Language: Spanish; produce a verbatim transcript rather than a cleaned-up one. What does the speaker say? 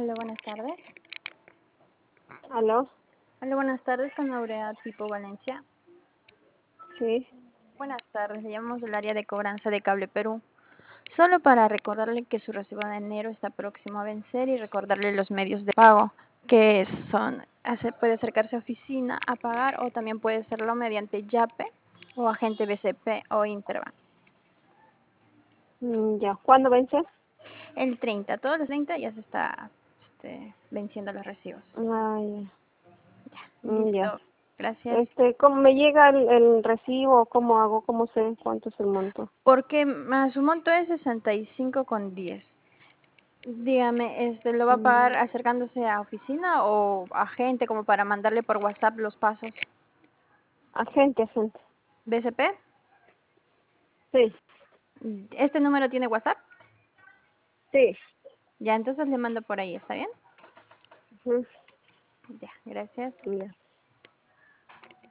Hola, buenas tardes. ¿Aló? Hola, buenas tardes con Aurea Tipo Valencia. Sí. Buenas tardes, le llamamos del área de cobranza de Cable Perú. Solo para recordarle que su recibo de enero está próximo a vencer y recordarle los medios de pago, que son, hace- puede acercarse a oficina a pagar o también puede hacerlo mediante YAPE o agente B C P o Interbank. Mm, ya. ¿Cuándo vence? El treinta, todos los treinta ya se está este, venciendo los recibos. Ah, ya. Mm, ya. Listo, gracias. Este, ¿cómo me llega el, el recibo? ¿Cómo hago? ¿Cómo sé cuánto es el monto? Porque más su monto es sesenta y cinco con diez. Dígame, este, ¿lo va a pagar Mm, acercándose a oficina o a gente como para mandarle por WhatsApp los pasos? agente, agente. ¿B C P? Sí, ¿Este número tiene WhatsApp? sí. Ya, entonces le mando por ahí, ¿está bien? Ujú, Ya, gracias. ya.